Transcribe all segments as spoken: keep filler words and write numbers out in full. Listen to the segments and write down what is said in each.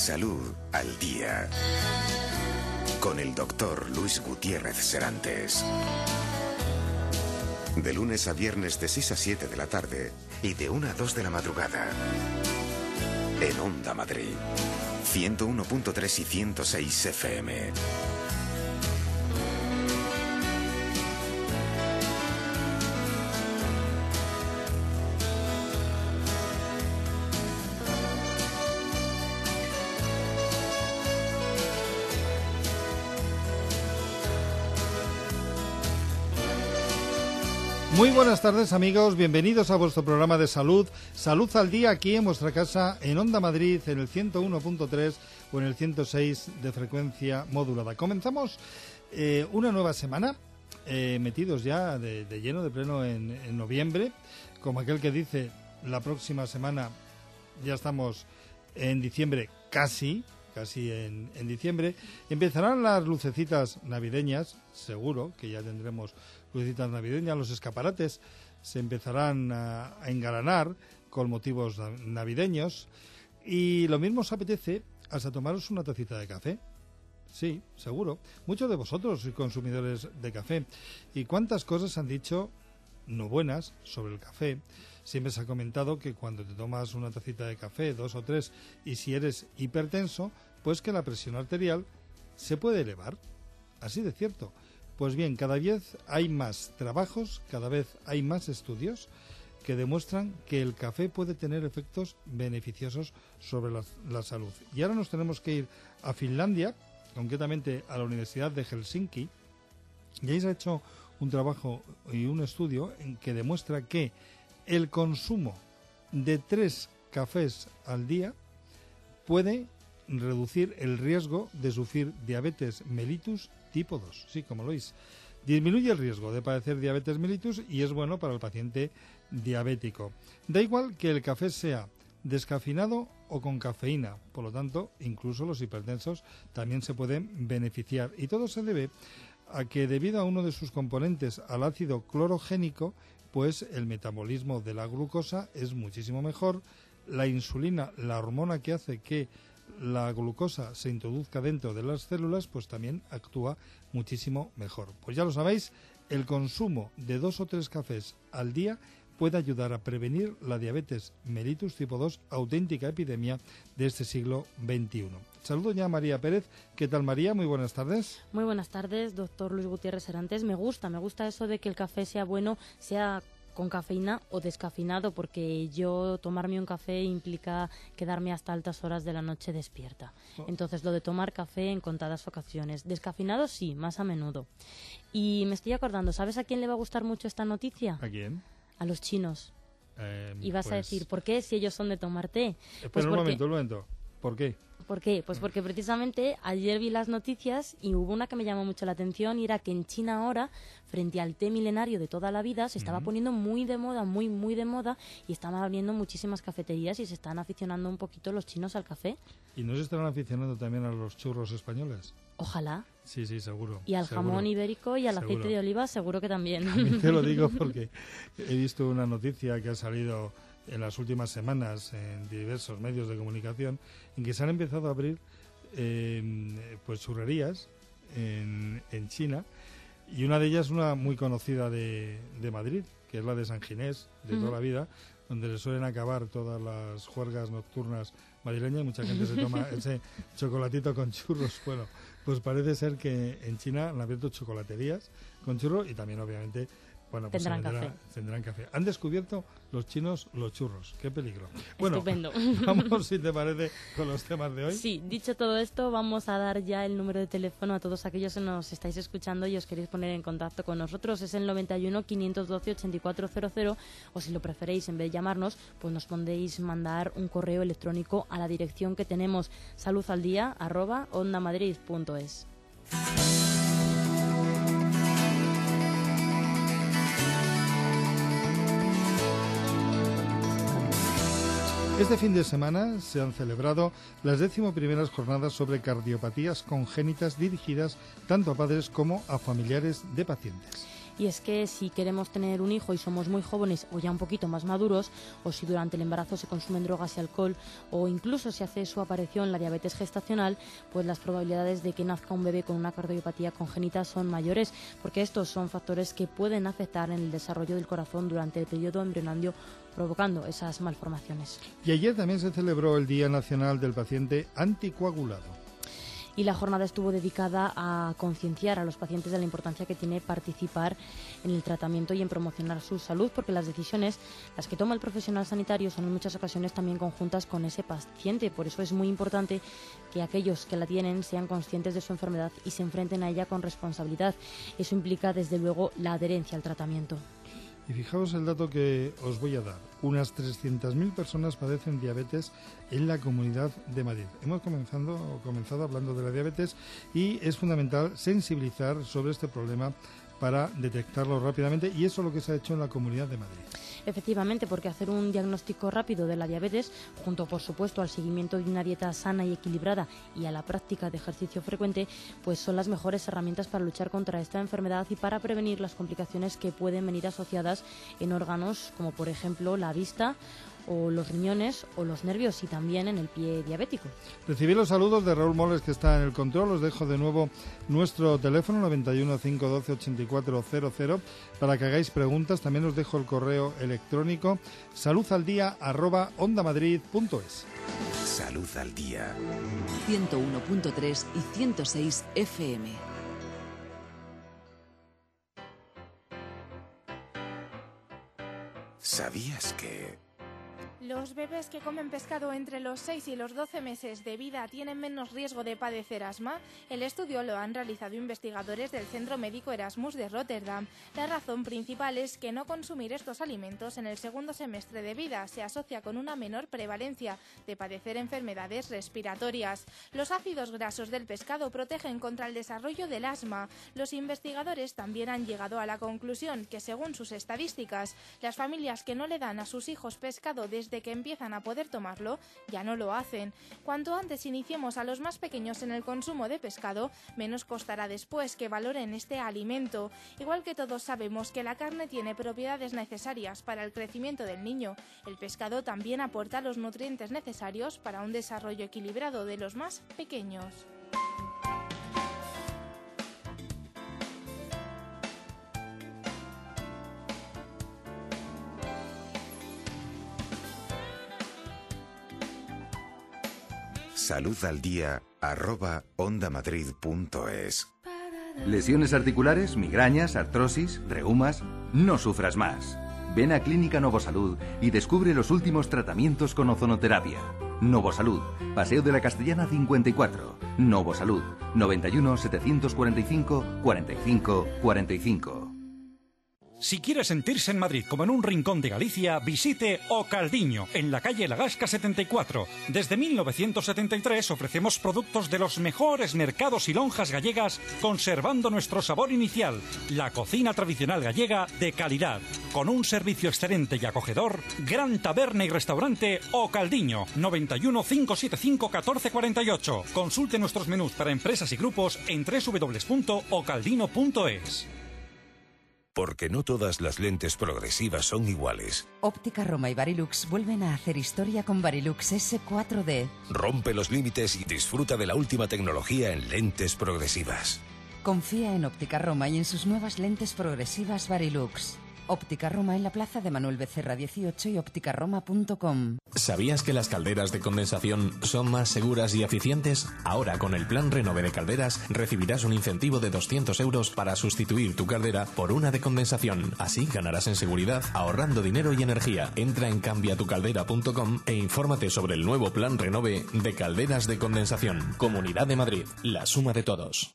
Salud al Día. Con el doctor Luis Gutiérrez Serantes. De lunes a viernes de seis a siete de la tarde y de una a dos de la madrugada. En Onda Madrid. ciento uno punto tres y ciento seis F M. Muy buenas tardes, amigos, bienvenidos a vuestro programa de salud, Salud al Día, aquí en vuestra casa, en Onda Madrid, en el ciento uno punto tres o en el ciento seis de frecuencia modulada. Comenzamos eh, una nueva semana, eh, metidos ya de, de lleno, de pleno en, en noviembre, como aquel que dice, la próxima semana ya estamos en diciembre casi, casi en, en diciembre, empezarán las lucecitas navideñas, seguro que ya tendremos lucecitas navideñas, los escaparates se empezarán a, a engalanar con motivos navideños y lo mismo os apetece hasta tomaros una tacita de café. Sí, seguro. Muchos de vosotros sois consumidores de café. ¿Y cuántas cosas han dicho no buenas sobre el café? Siempre se ha comentado que cuando te tomas una tacita de café, dos o tres, y si eres hipertenso, pues que la presión arterial se puede elevar. Así de cierto. Pues bien, cada vez hay más trabajos, cada vez hay más estudios que demuestran que el café puede tener efectos beneficiosos sobre la, la salud. Y ahora nos tenemos que ir a Finlandia, concretamente a la Universidad de Helsinki, y ahí se ha hecho un trabajo y un estudio en que demuestra que el consumo de tres cafés al día puede reducir el riesgo de sufrir diabetes mellitus tipo dos, sí, como lo oís. Disminuye el riesgo de padecer diabetes mellitus y es bueno para el paciente diabético. Da igual que el café sea descafeinado o con cafeína, por lo tanto, incluso los hipertensos también se pueden beneficiar. Y todo se debe a que debido a uno de sus componentes, al ácido clorogénico, pues el metabolismo de la glucosa es muchísimo mejor. La insulina, la hormona que hace que la glucosa se introduzca dentro de las células, pues también actúa muchísimo mejor. Pues ya lo sabéis, el consumo de dos o tres cafés al día puede ayudar a prevenir la diabetes mellitus tipo dos, auténtica epidemia de este siglo veintiuno. Saludo ya a María Pérez. ¿Qué tal, María? Muy buenas tardes. Muy buenas tardes, doctor Luis Gutiérrez Serantes. Me gusta, me gusta eso de que el café sea bueno, sea con cafeína o descafeinado, porque yo tomarme un café implica quedarme hasta altas horas de la noche despierta. Entonces, lo de tomar café en contadas ocasiones. Descafeinado sí, más a menudo. Y me estoy acordando, ¿sabes a quién le va a gustar mucho esta noticia? ¿A quién? A los chinos. Eh, y vas pues... a decir, ¿por qué? Si ellos son de tomar té. Espera pues un porque... momento, un momento. ¿Por qué? ¿Por qué? Pues porque precisamente ayer vi las noticias y hubo una que me llamó mucho la atención y era que en China ahora, frente al té milenario de toda la vida, se estaba uh-huh. poniendo muy de moda, muy, muy de moda y estaban abriendo muchísimas cafeterías y se están aficionando un poquito los chinos al café. ¿Y no se estarán aficionando también a los churros españoles? Ojalá. Sí, sí, seguro. Y al seguro. jamón ibérico y al seguro. Aceite de oliva seguro que también. También te lo digo porque he visto una noticia que ha salido en las últimas semanas en diversos medios de comunicación en que se han empezado a abrir eh, pues churrerías en, en China, y una de ellas una muy conocida de, de Madrid, que es la de San Ginés, de uh-huh. toda la vida, donde le suelen acabar todas las juergas nocturnas madrileñas y mucha gente se toma ese chocolatito con churros. Bueno, pues parece ser que en China han abierto chocolaterías con churros y también obviamente bueno, pues tendrán, vendrá, café. tendrán café. Han descubierto los chinos los churros. ¡Qué peligro! Bueno, estupendo. Vamos, si te parece, con los temas de hoy. Sí, dicho todo esto, vamos a dar ya el número de teléfono a todos aquellos que nos estáis escuchando y os queréis poner en contacto con nosotros. Es el noventa y uno, quinientos doce, ochenta y cuatro cero cero, o si lo preferéis, en vez de llamarnos, pues nos podéis mandar un correo electrónico a la dirección que tenemos, saludaldía arroba ondamadrid punto es. Este fin de semana se han celebrado las décimo primeras jornadas sobre cardiopatías congénitas dirigidas tanto a padres como a familiares de pacientes. Y es que si queremos tener un hijo y somos muy jóvenes o ya un poquito más maduros, o si durante el embarazo se consumen drogas y alcohol, o incluso si hace su aparición la diabetes gestacional, pues las probabilidades de que nazca un bebé con una cardiopatía congénita son mayores, porque estos son factores que pueden afectar en el desarrollo del corazón durante el periodo embrionario, provocando esas malformaciones. Y ayer también se celebró el Día Nacional del Paciente Anticoagulado. Y la jornada estuvo dedicada a concienciar a los pacientes de la importancia que tiene participar en el tratamiento y en promocionar su salud, porque las decisiones, las que toma el profesional sanitario, son en muchas ocasiones también conjuntas con ese paciente. Por eso es muy importante que aquellos que la tienen sean conscientes de su enfermedad y se enfrenten a ella con responsabilidad. Eso implica, desde luego, la adherencia al tratamiento. Y fijaos el dato que os voy a dar. Unas trescientas mil personas padecen diabetes en la Comunidad de Madrid. Hemos comenzado, comenzado hablando de la diabetes y es fundamental sensibilizar sobre este problema para detectarlo rápidamente, y eso es lo que se ha hecho en la Comunidad de Madrid. Efectivamente, porque hacer un diagnóstico rápido de la diabetes, junto por supuesto al seguimiento de una dieta sana y equilibrada y a la práctica de ejercicio frecuente, pues son las mejores herramientas para luchar contra esta enfermedad y para prevenir las complicaciones que pueden venir asociadas en órganos como por ejemplo la vista o los riñones o los nervios, y también en el pie diabético. Recibí los saludos de Raúl Moles, que está en el control. Os dejo de nuevo nuestro teléfono noventa y uno, cinco doce, ochenta y cuatro cero cero para que hagáis preguntas. También os dejo el correo electrónico saludaldía arroba ondamadrid punto es. Salud al día. ciento uno punto tres y ciento seis F M. ¿Sabías que los bebés que comen pescado entre los seis y los doce meses de vida tienen menos riesgo de padecer asma? El estudio lo han realizado investigadores del Centro Médico Erasmus de Rotterdam. La razón principal es que no consumir estos alimentos en el segundo semestre de vida se asocia con una menor prevalencia de padecer enfermedades respiratorias. Los ácidos grasos del pescado protegen contra el desarrollo del asma. Los investigadores también han llegado a la conclusión que, según sus estadísticas, las familias que no le dan a sus hijos pescado desde que empiezan a poder tomarlo, ya no lo hacen. Cuanto antes iniciemos a los más pequeños en el consumo de pescado, menos costará después que valoren este alimento. Igual que todos sabemos que la carne tiene propiedades necesarias para el crecimiento del niño, el pescado también aporta los nutrientes necesarios para un desarrollo equilibrado de los más pequeños. salud al día arroba ondamadrid punto es. ¿Lesiones articulares, migrañas, artrosis, reumas? No sufras más. Ven a Clínica Novosalud y descubre los últimos tratamientos con ozonoterapia. Novosalud, Paseo de la Castellana cincuenta y cuatro. Novosalud, noventa y uno, setecientos cuarenta y cinco, cuarenta y cinco, cuarenta y cinco. Si quiere sentirse en Madrid como en un rincón de Galicia, visite O Caldiño, en la calle La Gasca setenta y cuatro. Desde mil novecientos setenta y tres ofrecemos productos de los mejores mercados y lonjas gallegas, conservando nuestro sabor inicial, la cocina tradicional gallega de calidad. Con un servicio excelente y acogedor, gran taberna y restaurante O Caldiño, noventa y uno, cinco setenta y cinco, catorce cuarenta y ocho. Consulte nuestros menús para empresas y grupos en doble u doble u doble u punto o caldino punto es. Porque no todas las lentes progresivas son iguales. Óptica Roma y Varilux vuelven a hacer historia con Varilux ese cuatro D. Rompe los límites y disfruta de la última tecnología en lentes progresivas. Confía en Óptica Roma y en sus nuevas lentes progresivas Varilux. Óptica Roma en la plaza de Manuel Becerra dieciocho y óptica roma punto com. ¿Sabías que las calderas de condensación son más seguras y eficientes? Ahora, con el plan Renove de Calderas, recibirás un incentivo de doscientos euros para sustituir tu caldera por una de condensación. Así ganarás en seguridad, ahorrando dinero y energía. Entra en cambia tu caldera punto com e infórmate sobre el nuevo plan Renove de Calderas de Condensación. Comunidad de Madrid, la suma de todos.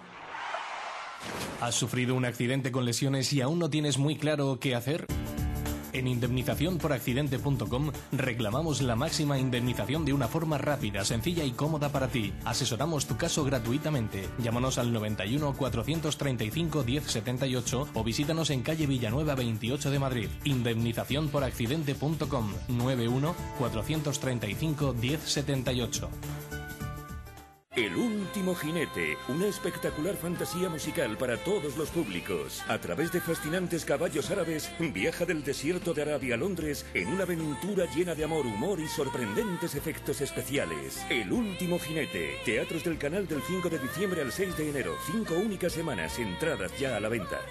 ¿Has sufrido un accidente con lesiones y aún no tienes muy claro qué hacer? En indemnización por accidente punto com reclamamos la máxima indemnización de una forma rápida, sencilla y cómoda para ti. Asesoramos tu caso gratuitamente. Llámanos al noventa y uno, cuatrocientos treinta y cinco, diez setenta y ocho o visítanos en calle Villanueva veintiocho de Madrid. indemnización por accidente punto com, noventa y uno, cuatrocientos treinta y cinco, diez setenta y ocho. El último jinete, una espectacular fantasía musical para todos los públicos. A través de fascinantes caballos árabes, viaja del desierto de Arabia a Londres en una aventura llena de amor, humor y sorprendentes efectos especiales. El último jinete, teatros del Canal del cinco de diciembre al seis de enero, cinco únicas semanas, entradas ya a la venta.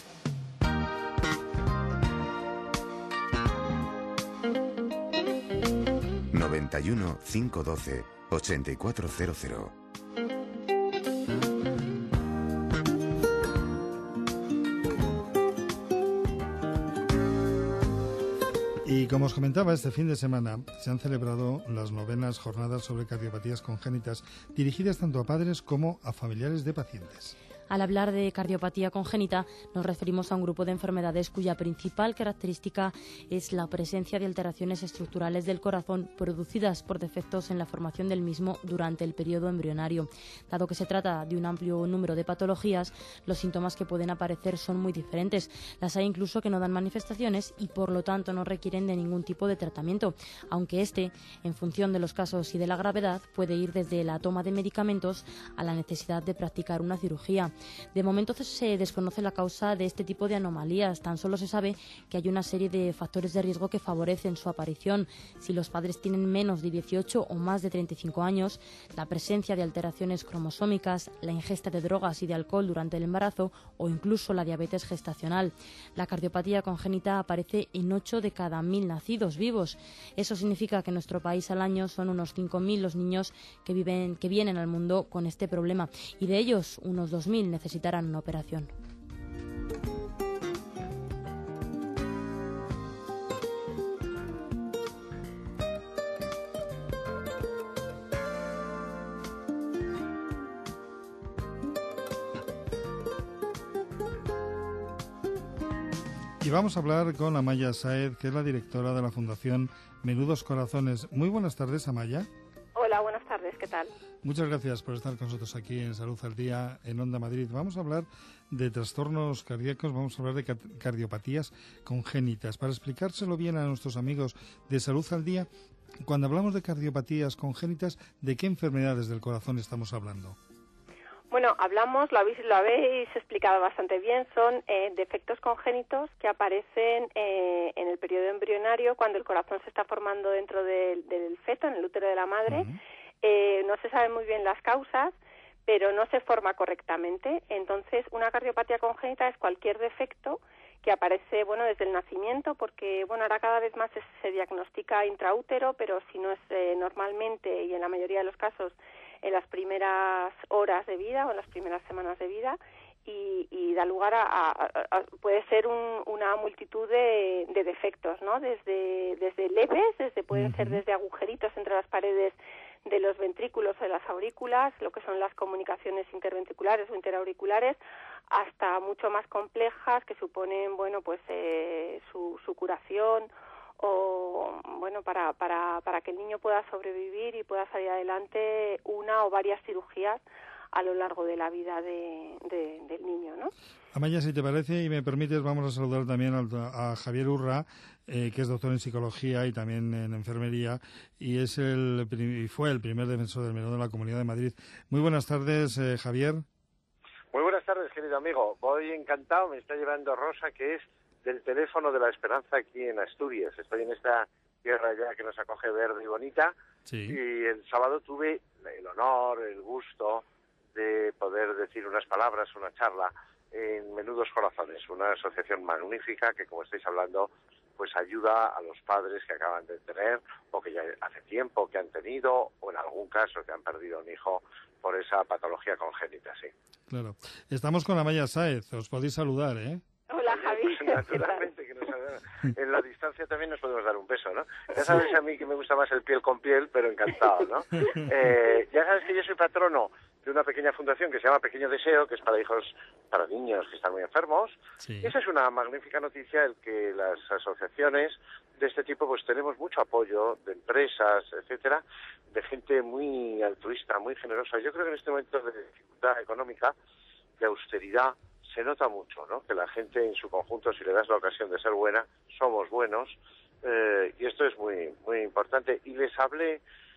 noventa y uno, quinientos doce, ochenta y cuatro cero cero. Y como os comentaba, este fin de semana se han celebrado las novenas jornadas sobre cardiopatías congénitas, dirigidas tanto a padres como a familiares de pacientes. Al hablar de cardiopatía congénita, nos referimos a un grupo de enfermedades cuya principal característica es la presencia de alteraciones estructurales del corazón producidas por defectos en la formación del mismo durante el periodo embrionario. Dado que se trata de un amplio número de patologías, los síntomas que pueden aparecer son muy diferentes. Las hay incluso que no dan manifestaciones y por lo tanto no requieren de ningún tipo de tratamiento, aunque este, en función de los casos y de la gravedad, puede ir desde la toma de medicamentos a la necesidad de practicar una cirugía. De momento se desconoce la causa de este tipo de anomalías, tan solo se sabe que hay una serie de factores de riesgo que favorecen su aparición. Si los padres tienen menos de dieciocho o más de treinta y cinco años, la presencia de alteraciones cromosómicas, la ingesta de drogas y de alcohol durante el embarazo o incluso la diabetes gestacional. La cardiopatía congénita aparece en ocho de cada mil nacidos vivos. Eso significa que en nuestro país al año son unos cinco mil los niños que, viven, que vienen al mundo con este problema y de ellos unos dos mil necesitarán una operación. Y vamos a hablar con Amaya Sáez, que es la directora de la Fundación Menudos Corazones. Muy buenas tardes, Amaya. Hola, buenas tardes, ¿qué tal? Muchas gracias por estar con nosotros aquí en Salud al Día en Onda Madrid. Vamos a hablar de trastornos cardíacos, vamos a hablar de cardiopatías congénitas. Para explicárselo bien a nuestros amigos de Salud al Día, cuando hablamos de cardiopatías congénitas, ¿de qué enfermedades del corazón estamos hablando? Bueno, hablamos, lo habéis, lo habéis explicado bastante bien, son eh, defectos congénitos que aparecen eh, en el periodo embrionario cuando el corazón se está formando dentro del, del feto, en el útero de la madre. Uh-huh. Eh, no se saben muy bien las causas, pero no se forma correctamente. Entonces, una cardiopatía congénita es cualquier defecto que aparece, bueno, desde el nacimiento, porque, bueno, ahora cada vez más se, se diagnostica intraútero, pero si no es eh, normalmente y en la mayoría de los casos en las primeras horas de vida o en las primeras semanas de vida, y, y da lugar a, a, a puede ser un, una multitud de, de defectos, ¿no? Desde, desde leves, desde pueden uh-huh. ser desde agujeritos entre las paredes de los ventrículos o de las aurículas, lo que son las comunicaciones interventriculares o interauriculares, hasta mucho más complejas que suponen, bueno, pues eh, su, su curación o, bueno, para, para, para que el niño pueda sobrevivir y pueda salir adelante una o varias cirugías a lo largo de la vida de, de, del niño, ¿no? Amaya, si te parece y me permites, vamos a saludar también a, a Javier Urra, eh, que es doctor en psicología y también en enfermería, y es el y fue el primer defensor del menor de la Comunidad de Madrid. Muy buenas tardes, eh, Javier. Muy buenas tardes, querido amigo. Voy encantado, me está llevando Rosa, que es del teléfono de la Esperanza aquí en Asturias. Estoy en esta tierra ya que nos acoge verde y bonita, sí. Y el sábado tuve el honor, el gusto de poder decir unas palabras, una charla en Menudos Corazones, una asociación magnífica que, como estáis hablando, pues ayuda a los padres que acaban de tener o que ya hace tiempo que han tenido o en algún caso que han perdido un hijo por esa patología congénita, sí. Claro. Estamos con Amaya Sáez, os podéis saludar, ¿eh? Hola, Javi. Pues naturalmente, que nos en la distancia también nos podemos dar un beso, ¿no? Ya sabes a mí que me gusta más el piel con piel, pero encantado, ¿no? Eh, ya sabes que yo soy patrono de una pequeña fundación que se llama Pequeño Deseo, que es para hijos, para niños que están muy enfermos. Sí. Y esa es una magnífica noticia, el que las asociaciones de este tipo pues tenemos mucho apoyo de empresas, etcétera, de gente muy altruista, muy generosa. Yo creo que en este momento de dificultad económica, de austeridad, se nota mucho, ¿no? Que la gente en su conjunto, si le das la ocasión de ser buena, somos buenos, eh, y esto es muy muy importante. Y les hablé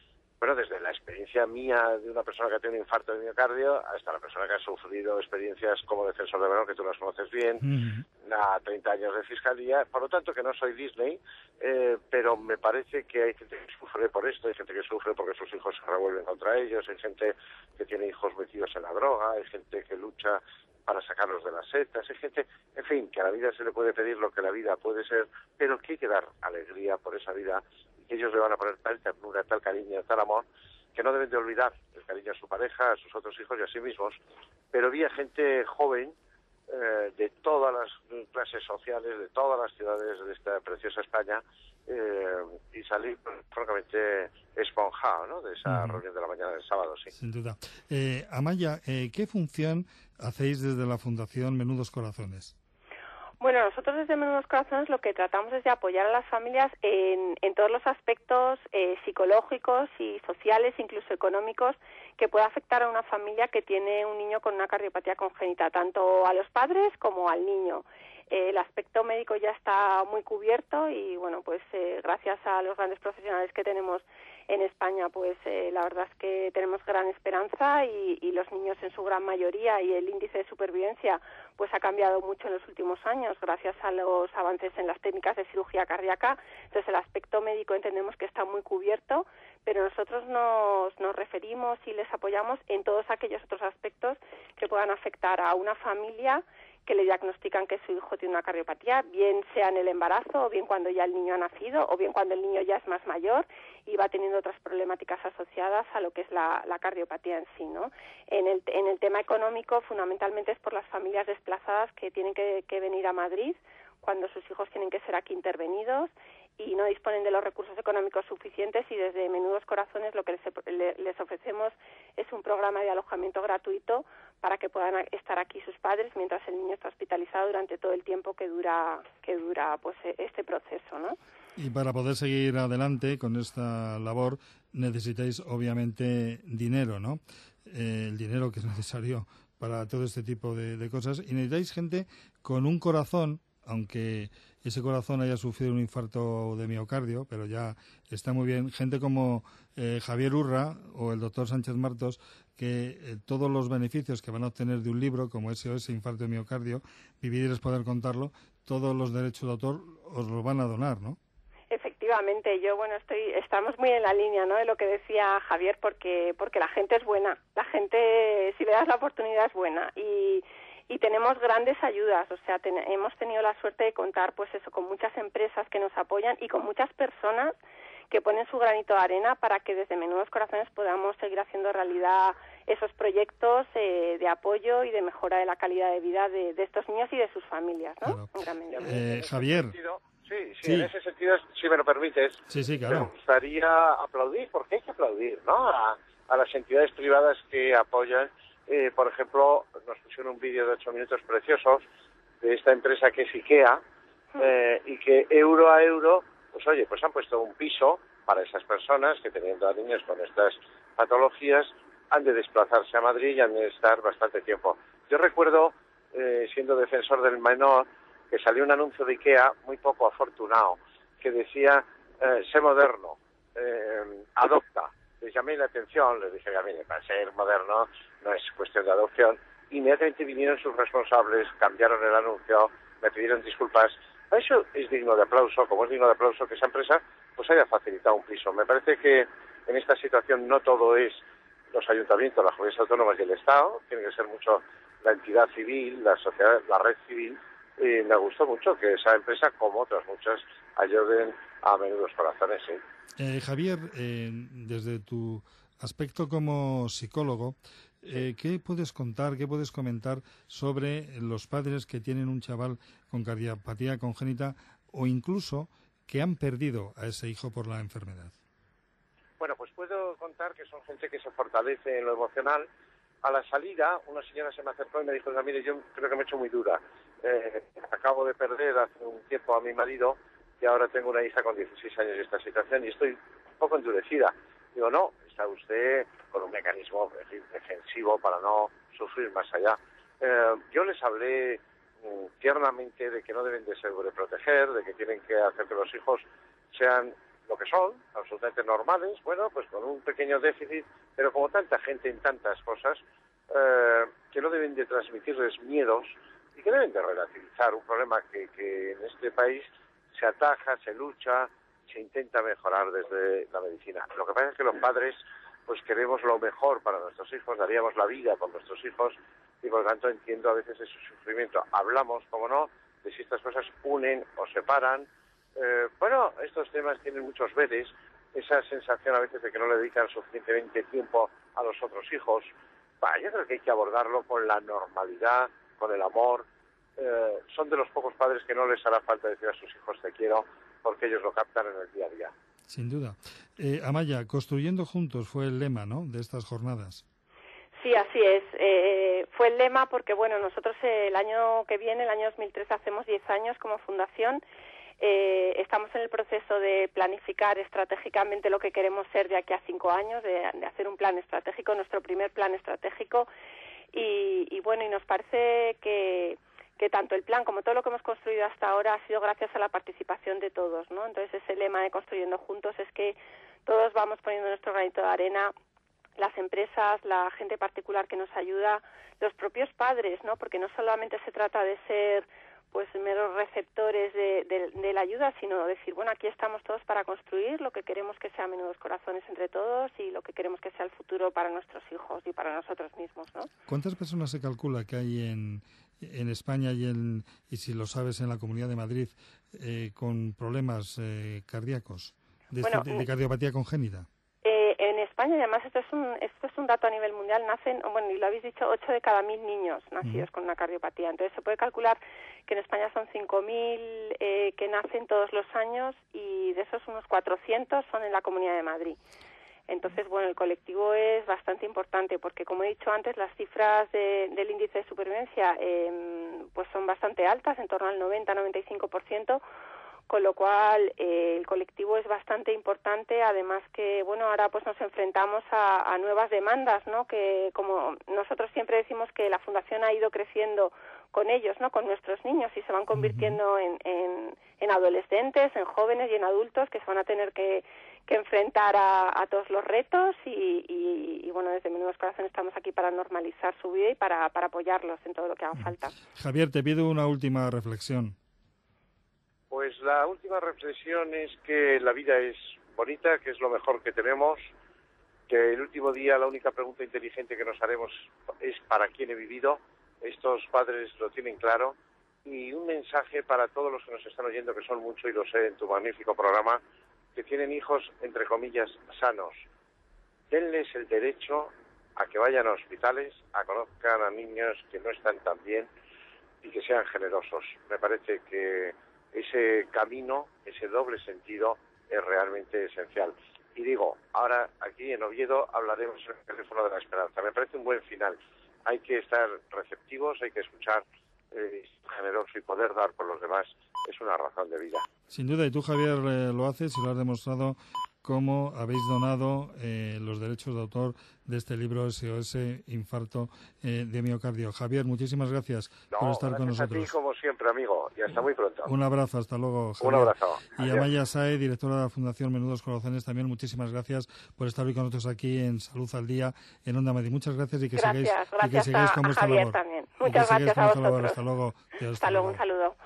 bueno, desde la experiencia mía de una persona que tiene un infarto de miocardio hasta la persona que ha sufrido experiencias como defensor de menor, que tú las conoces bien, uh-huh. a treinta años de fiscalía, por lo tanto que no soy Disney, eh, pero me parece que hay gente que sufre por esto, hay gente que sufre porque sus hijos se revuelven contra ellos, hay gente que tiene hijos metidos en la droga, hay gente que lucha para sacarlos de las setas, hay gente, en fin, que a la vida se le puede pedir lo que la vida puede ser, pero que hay que dar alegría por esa vida, y que ellos le van a poner tal ternura, tal cariño, tal amor, que no deben de olvidar el cariño a su pareja, a sus otros hijos y a sí mismos. Pero vi a gente joven, eh, de todas las clases sociales, de todas las ciudades de esta preciosa España, eh, y salí francamente esponjado, ¿no?, de esa uh-huh. reunión de la mañana del sábado, sí. Sin duda. Eh, Amaya, eh, ¿qué función hacéis desde la Fundación Menudos Corazones? Bueno, nosotros desde Menudos Corazones lo que tratamos es de apoyar a las familias en, en todos los aspectos eh, psicológicos y sociales, incluso económicos, que pueda afectar a una familia que tiene un niño con una cardiopatía congénita, tanto a los padres como al niño. Eh, el aspecto médico ya está muy cubierto y, bueno, pues eh, gracias a los grandes profesionales que tenemos en España, pues eh, la verdad es que tenemos gran esperanza y, y los niños en su gran mayoría, y el índice de supervivencia pues ha cambiado mucho en los últimos años gracias a los avances en las técnicas de cirugía cardíaca. Entonces el aspecto médico entendemos que está muy cubierto, pero nosotros nos, nos referimos y les apoyamos en todos aquellos otros aspectos que puedan afectar a una familia que le diagnostican que su hijo tiene una cardiopatía, bien sea en el embarazo, o bien cuando ya el niño ha nacido, o bien cuando el niño ya es más mayor y va teniendo otras problemáticas asociadas a lo que es la, la cardiopatía en sí, ¿no? En el, en el tema económico, fundamentalmente es por las familias desplazadas que tienen que, que venir a Madrid cuando sus hijos tienen que ser aquí intervenidos y no disponen de los recursos económicos suficientes, y desde Menudos Corazones lo que les, les ofrecemos es un programa de alojamiento gratuito para que puedan estar aquí sus padres mientras el niño está hospitalizado durante todo el tiempo que dura que dura pues este proceso, ¿no? Y para poder seguir adelante con esta labor necesitáis obviamente dinero, ¿no? Eh, el dinero que es necesario para todo este tipo de, de cosas, y necesitáis gente con un corazón, aunque ese corazón haya sufrido un infarto de miocardio, pero ya está muy bien. Gente como eh, Javier Urra o el doctor Sánchez Martos, que eh, todos los beneficios que van a obtener de un libro como S O S Infarto de Miocardio, Vivir es poder contarlo, todos los derechos de autor os los van a donar, ¿no? Efectivamente, yo bueno estoy, estamos muy en la línea, ¿no?, de lo que decía Javier, porque porque la gente es buena, la gente, si le das la oportunidad, es buena, y y tenemos grandes ayudas, o sea, ten, hemos tenido la suerte de contar, pues eso, con muchas empresas que nos apoyan y con muchas personas que ponen su granito de arena para que desde Menudos Corazones podamos seguir haciendo realidad esos proyectos eh, de apoyo y de mejora de la calidad de vida de, de estos niños y de sus familias, ¿no? Claro. Eh, Javier. Sí, sí, sí, en ese sentido, si me lo permites, sí, sí, claro. me gustaría aplaudir, porque hay que aplaudir, ¿no?, a, a las entidades privadas que apoyan. Eh, por ejemplo, nos pusieron un vídeo de ocho minutos preciosos de esta empresa que es IKEA, eh, y que euro a euro, pues oye, pues han puesto un piso para esas personas que, teniendo a niños con estas patologías, han de desplazarse a Madrid y han de estar bastante tiempo. Yo recuerdo, eh, siendo defensor del menor, que salió un anuncio de IKEA muy poco afortunado, que decía, eh, sé moderno, eh, adopta. Les llamé la atención, les dije, mire, para ser moderno no es cuestión de adopción. Inmediatamente vinieron sus responsables, cambiaron el anuncio, me pidieron disculpas. Eso es digno de aplauso, como es digno de aplauso que esa empresa pues haya facilitado un piso. Me parece que en esta situación no todo es los ayuntamientos, las comunidades autónomas y el Estado, tiene que ser mucho la entidad civil, la sociedad, la red civil. Y me gustó mucho que esa empresa, como otras muchas, ayuden a Menudos Corazones, sí. Eh, Javier, eh, desde tu aspecto como psicólogo, eh, ¿qué puedes contar, qué puedes comentar sobre los padres que tienen un chaval con cardiopatía congénita o incluso que han perdido a ese hijo por la enfermedad? Bueno, pues puedo contar que son gente que se fortalece en lo emocional. A la salida, una señora se me acercó y me dijo, mire, yo creo que me he hecho muy dura. Eh, acabo de perder hace un tiempo a mi marido y ahora tengo una hija con dieciséis años en esta situación y estoy un poco endurecida. Digo, no, está usted con un mecanismo defensivo para no sufrir más allá. Eh, yo les hablé mm, tiernamente de que no deben de sobreproteger, de que tienen que hacer que los hijos sean lo que son, absolutamente normales, bueno, pues con un pequeño déficit, pero como tanta gente en tantas cosas, eh, que no deben de transmitirles miedos y que deben de relativizar un problema que, que en este país se ataja, se lucha, se intenta mejorar desde la medicina. Lo que pasa es que los padres pues queremos lo mejor para nuestros hijos, daríamos la vida por nuestros hijos y por lo tanto entiendo a veces ese sufrimiento. Hablamos, como no, de si estas cosas unen o separan. Eh, bueno, estos temas tienen muchos veres, esa sensación a veces de que no le dedican suficientemente tiempo a los otros hijos. Bah, yo creo que hay que abordarlo con la normalidad, con el amor. Eh, son de los pocos padres que no les hará falta decir a sus hijos te quiero, porque ellos lo captan en el día a día. Sin duda. Eh, Amaya, construyendo juntos fue el lema, ¿no?, de estas jornadas. Sí, así es. Eh, fue el lema porque, bueno, nosotros eh, el año que viene, el año dos mil trece, hacemos diez años como fundación. Eh, estamos en el proceso de planificar estratégicamente lo que queremos ser de aquí a cinco años, de, de hacer un plan estratégico, nuestro primer plan estratégico. Y, y bueno, y nos parece que, que tanto el plan como todo lo que hemos construido hasta ahora ha sido gracias a la participación de todos, ¿no? Entonces, ese lema de Construyendo Juntos es que todos vamos poniendo nuestro granito de arena, las empresas, la gente particular que nos ayuda, los propios padres, ¿no? Porque no solamente se trata de ser pues meros receptores de, de, de la ayuda, sino decir, bueno, aquí estamos todos para construir lo que queremos que sea Menudos Corazones entre todos y lo que queremos que sea el futuro para nuestros hijos y para nosotros mismos, ¿no? ¿Cuántas personas se calcula que hay en, en España y, en, y si lo sabes, en la Comunidad de Madrid eh, con problemas eh, cardíacos, de, bueno, este, de cardiopatía congénita? Eh, en España, y además esto es un esto es un dato a nivel mundial, nacen, bueno, y lo habéis dicho, ocho de cada mil niños nacidos uh-huh. con una cardiopatía. Entonces se puede calcular que en España son cinco mil eh, que nacen todos los años y de esos unos cuatrocientos son en la Comunidad de Madrid. Entonces, bueno, el colectivo es bastante importante porque, como he dicho antes, las cifras de, del índice de supervivencia eh, pues son bastante altas, en torno al noventa a noventa y cinco por ciento, con lo cual eh, el colectivo es bastante importante, además que, bueno, ahora pues nos enfrentamos a, a nuevas demandas, ¿no? Que como nosotros siempre decimos que la Fundación ha ido creciendo con ellos, ¿no? Con nuestros niños y se van convirtiendo en, en, en adolescentes, en jóvenes y en adultos que se van a tener que, que enfrentar a, a todos los retos y, y, y, bueno, desde Menudos Corazones estamos aquí para normalizar su vida y para, para apoyarlos en todo lo que haga falta. Javier, te pido una última reflexión. Pues la última reflexión es que la vida es bonita, que es lo mejor que tenemos, que el último día la única pregunta inteligente que nos haremos es ¿para quién he vivido? Estos padres lo tienen claro. Y un mensaje para todos los que nos están oyendo, que son muchos y lo sé en tu magnífico programa, que tienen hijos, entre comillas, sanos. Denles el derecho a que vayan a hospitales, a conozcan a niños que no están tan bien y que sean generosos. Me parece que ese camino, ese doble sentido, es realmente esencial. Y digo, ahora aquí en Oviedo hablaremos en el teléfono de la esperanza. Me parece un buen final. Hay que estar receptivos, hay que escuchar, eh, generoso y poder dar por los demás. Es una razón de vida. Sin duda, y tú, Javier, eh, lo haces y lo has demostrado cómo habéis donado eh, los derechos de autor de este libro S O S Infarto eh, de Miocardio. Javier, muchísimas gracias no, por estar con nosotros. A ti, como siempre, amigo, y hasta muy pronto. Un abrazo, hasta luego, Javier. Un abrazo. Y a Amaya Saez, directora de la Fundación Menudos Corazones, también muchísimas gracias por estar hoy con nosotros aquí en Salud al Día, en Onda Madrid. Muchas gracias y que gracias, sigáis, gracias y que sigáis con a, vuestra a Javier labor. También. Muchas gracias a vosotros. Hasta luego. Hasta, hasta luego, un saludo.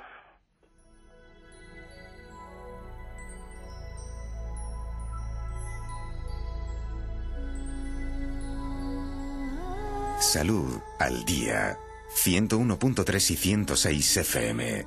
Salud al Día. ciento uno punto tres y ciento seis F M.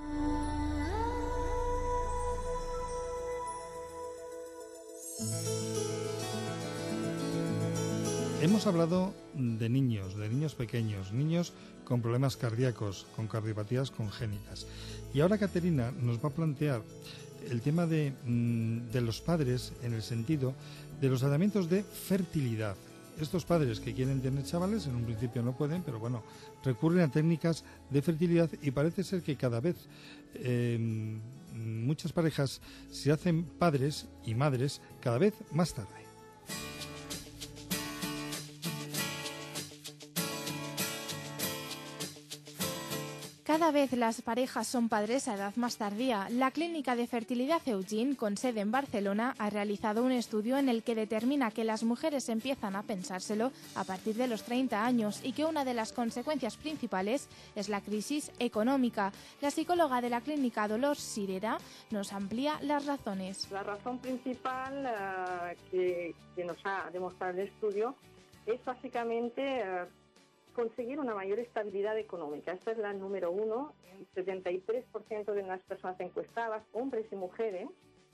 Hemos hablado de niños, de niños pequeños, niños con problemas cardíacos, con cardiopatías congénitas. Y ahora Caterina nos va a plantear el tema de, de los padres en el sentido de los tratamientos de fertilidad. Estos padres que quieren tener chavales, en un principio no pueden, pero bueno, recurren a técnicas de fertilidad y parece ser que cada vez eh, muchas parejas se hacen padres y madres cada vez más tarde. Cada Cada vez las parejas son padres a edad más tardía. La Clínica de Fertilidad Eugene, con sede en Barcelona, ha realizado un estudio en el que determina que las mujeres empiezan a pensárselo a partir de los treinta años y que una de las consecuencias principales es la crisis económica. La psicóloga de la clínica, Dolors Sirera, nos amplía las razones. La razón principal uh, que, que nos ha demostrado el estudio es básicamente uh, conseguir una mayor estabilidad económica. Esta es la número uno. El setenta y tres por ciento de las personas encuestadas, hombres y mujeres,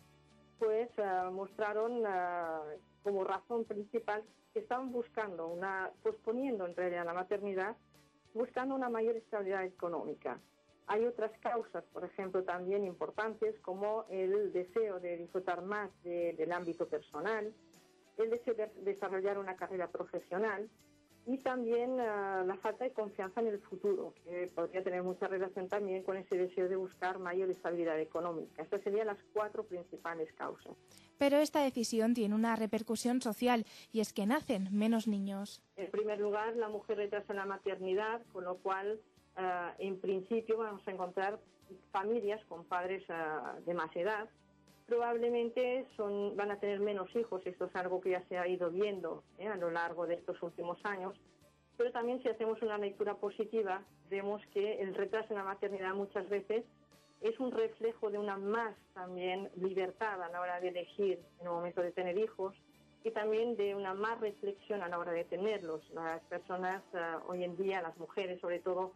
pues uh, mostraron uh, como razón principal que estaban buscando, una, posponiendo en realidad la maternidad, buscando una mayor estabilidad económica. Hay otras causas, por ejemplo, también importantes, como el deseo de disfrutar más de, del ámbito personal, el deseo de desarrollar una carrera profesional, y también uh, la falta de confianza en el futuro, que podría tener mucha relación también con ese deseo de buscar mayor estabilidad económica. Estas serían las cuatro principales causas. Pero esta decisión tiene una repercusión social, y es que nacen menos niños. En primer lugar, la mujer retrasa la maternidad, con lo cual, uh, en principio, vamos a encontrar familias con padres uh, de más edad. Probablemente son, van a tener menos hijos, esto es algo que ya se ha ido viendo ¿eh? a lo largo de estos últimos años, pero también si hacemos una lectura positiva, vemos que el retraso en la maternidad muchas veces es un reflejo de una más también libertad a la hora de elegir en el momento de tener hijos y también de una más reflexión a la hora de tenerlos. Las personas uh, hoy en día, las mujeres sobre todo,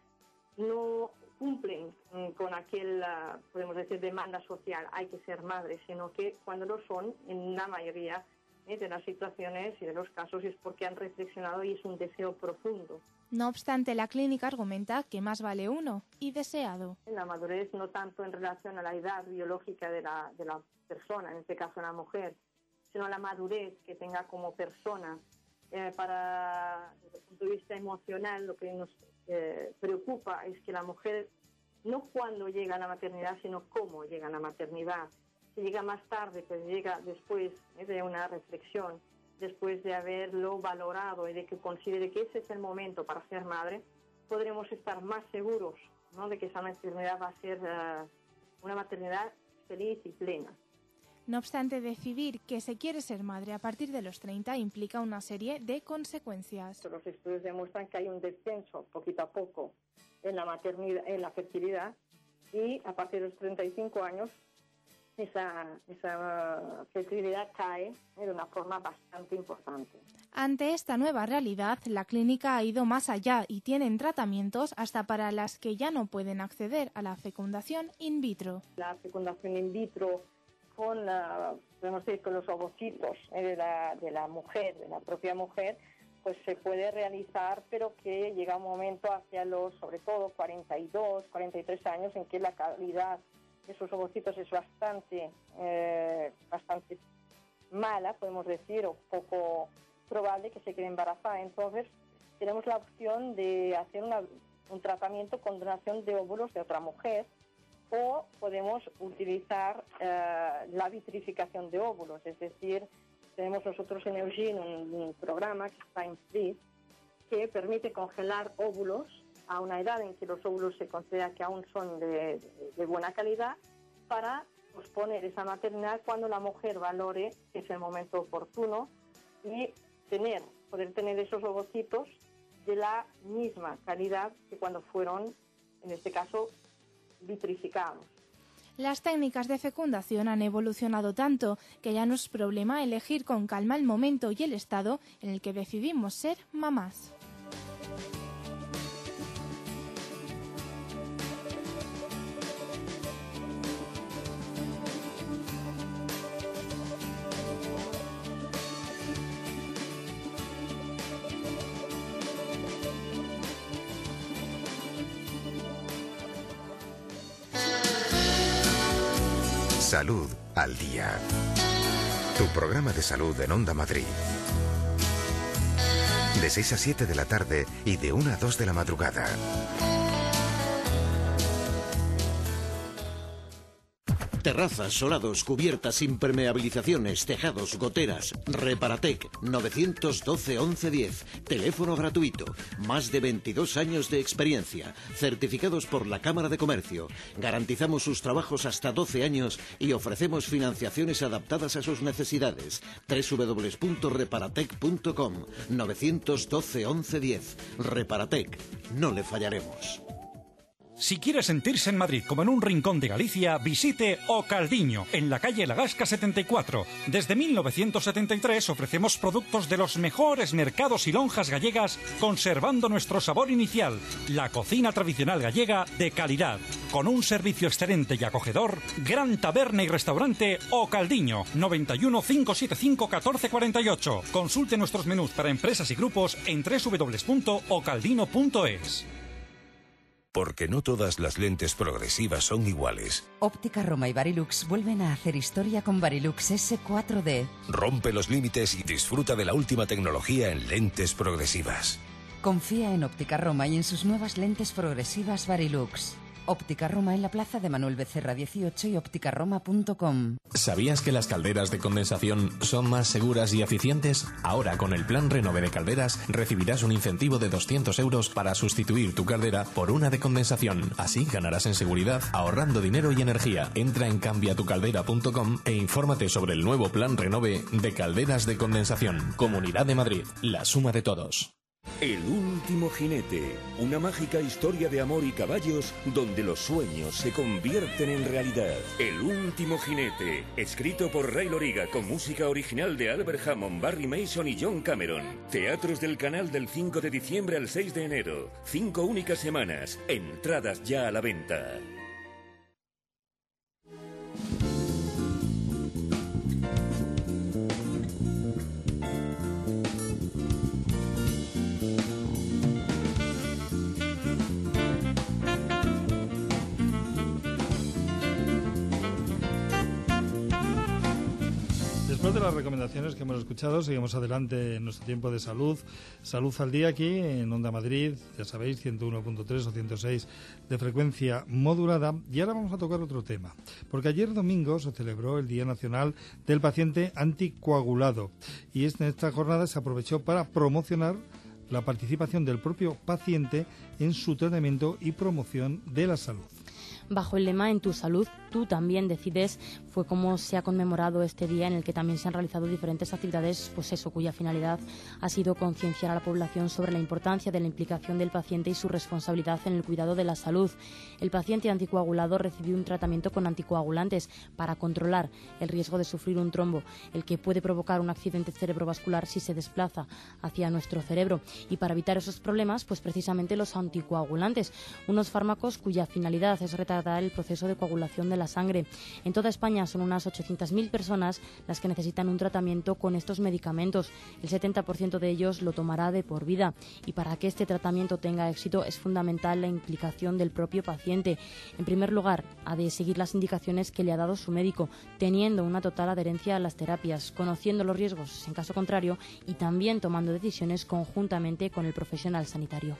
no cumplen con aquel, podemos decir, demanda social, hay que ser madre, sino que cuando lo son, en la mayoría ¿eh? de las situaciones y de los casos es porque han reflexionado y es un deseo profundo. No obstante, la clínica argumenta que más vale uno y deseado. La madurez no tanto en relación a la edad biológica de la, de la persona, en este caso la mujer, sino la madurez que tenga como persona. Eh, para, desde el punto de vista emocional, lo que nos eh, preocupa es que la mujer, no cuando llega a la maternidad, sino cómo llega a la maternidad. Si llega más tarde, pues llega después eh, de una reflexión, después de haberlo valorado y de que considere que ese es el momento para ser madre, podremos estar más seguros, ¿no?, de que esa maternidad va a ser uh, una maternidad feliz y plena. No obstante, decidir que se quiere ser madre a partir de los treinta implica una serie de consecuencias. Los estudios demuestran que hay un descenso poquito a poco en la maternidad, en la fertilidad, y a partir de los treinta y cinco años esa, esa fertilidad cae de una forma bastante importante. Ante esta nueva realidad, la clínica ha ido más allá y tienen tratamientos hasta para las que ya no pueden acceder a la fecundación in vitro. La fecundación in vitro con, la, podemos decir, con los ovocitos eh, de, la, de la mujer, de la propia mujer, pues se puede realizar, pero que llega un momento hacia los, sobre todo, cuarenta y dos, cuarenta y tres años, en que la calidad de esos ovocitos es bastante, eh, bastante mala, podemos decir, o poco probable que se quede embarazada. Entonces, tenemos la opción de hacer una, un tratamiento con donación de óvulos de otra mujer, o podemos utilizar eh, la vitrificación de óvulos, es decir, tenemos nosotros en Eugene un, un programa que está en Freeze que permite congelar óvulos a una edad en que los óvulos se considera que aún son de, de, de buena calidad, para posponer esa maternidad cuando la mujer valore que es el momento oportuno y tener, poder tener esos ovocitos de la misma calidad que cuando fueron, en este caso, vitrificados. Las técnicas de fecundación han evolucionado tanto que ya no es problema elegir con calma el momento y el estado en el que decidimos ser mamás. Salud al Día. Tu programa de salud en Onda Madrid. De seis a siete de la tarde y de una a dos de la madrugada. Terrazas, solados, cubiertas, impermeabilizaciones, tejados, goteras. Reparatec, novecientos doce once diez. Teléfono gratuito. Más de veintidós años de experiencia. Certificados por la Cámara de Comercio. Garantizamos sus trabajos hasta doce años y ofrecemos financiaciones adaptadas a sus necesidades. doble u doble u doble u punto reparatec punto com. novecientos doce once diez. Reparatec. No le fallaremos. Si quiere sentirse en Madrid como en un rincón de Galicia, visite O Caldiño, en la calle La Gasca setenta y cuatro. Desde mil novecientos setenta y tres ofrecemos productos de los mejores mercados y lonjas gallegas, conservando nuestro sabor inicial, la cocina tradicional gallega de calidad. Con un servicio excelente y acogedor, gran taberna y restaurante O Caldiño, noventa y uno, cinco setenta y cinco, catorce cuarenta y ocho. Consulte nuestros menús para empresas y grupos en doble u doble u doble u punto o caldino punto es. Porque no todas las lentes progresivas son iguales. Óptica Roma y Varilux vuelven a hacer historia con Varilux ese cuatro D. Rompe los límites y disfruta de la última tecnología en lentes progresivas. Confía en Óptica Roma y en sus nuevas lentes progresivas Varilux. Óptica Roma en la plaza de Manuel Becerra dieciocho y óptica roma punto com. ¿Sabías que las calderas de condensación son más seguras y eficientes? Ahora, con el plan Renove de Calderas, recibirás un incentivo de doscientos euros para sustituir tu caldera por una de condensación. Así ganarás en seguridad, ahorrando dinero y energía. Entra en cambia tu caldera punto com e infórmate sobre el nuevo plan Renove de Calderas de Condensación. Comunidad de Madrid, la suma de todos. El último jinete, una mágica historia de amor y caballos donde los sueños se convierten en realidad. El último jinete, escrito por Ray Loriga con música original de Albert Hammond, Barry Mason y John Cameron. Teatros del Canal del cinco de diciembre al seis de enero. Cinco únicas semanas. Entradas ya a la venta. Después de las recomendaciones que hemos escuchado, seguimos adelante en nuestro tiempo de salud. Salud al día aquí en Onda Madrid, ya sabéis, ciento uno punto tres o ciento seis de frecuencia modulada. Y ahora vamos a tocar otro tema, porque ayer domingo se celebró el Día Nacional del Paciente Anticoagulado. Y en esta jornada se aprovechó para promocionar la participación del propio paciente en su tratamiento y promoción de la salud. Bajo el lema En tu salud, tú también decides, fue como se ha conmemorado este día, en el que también se han realizado diferentes actividades, pues eso, cuya finalidad ha sido concienciar a la población sobre la importancia de la implicación del paciente y su responsabilidad en el cuidado de la salud. El paciente anticoagulado recibió un tratamiento con anticoagulantes para controlar el riesgo de sufrir un trombo, el que puede provocar un accidente cerebrovascular si se desplaza hacia nuestro cerebro. Y para evitar esos problemas, pues precisamente los anticoagulantes, unos fármacos cuya finalidad es retardar el proceso de coagulación de la sangre. En toda España son unas ochocientas mil personas las que necesitan un tratamiento con estos medicamentos. El setenta por ciento de ellos lo tomará de por vida. Y para que este tratamiento tenga éxito es fundamental la implicación del propio paciente. En primer lugar, ha de seguir las indicaciones que le ha dado su médico, teniendo una total adherencia a las terapias, conociendo los riesgos en caso contrario y también tomando decisiones conjuntamente con el profesional sanitario.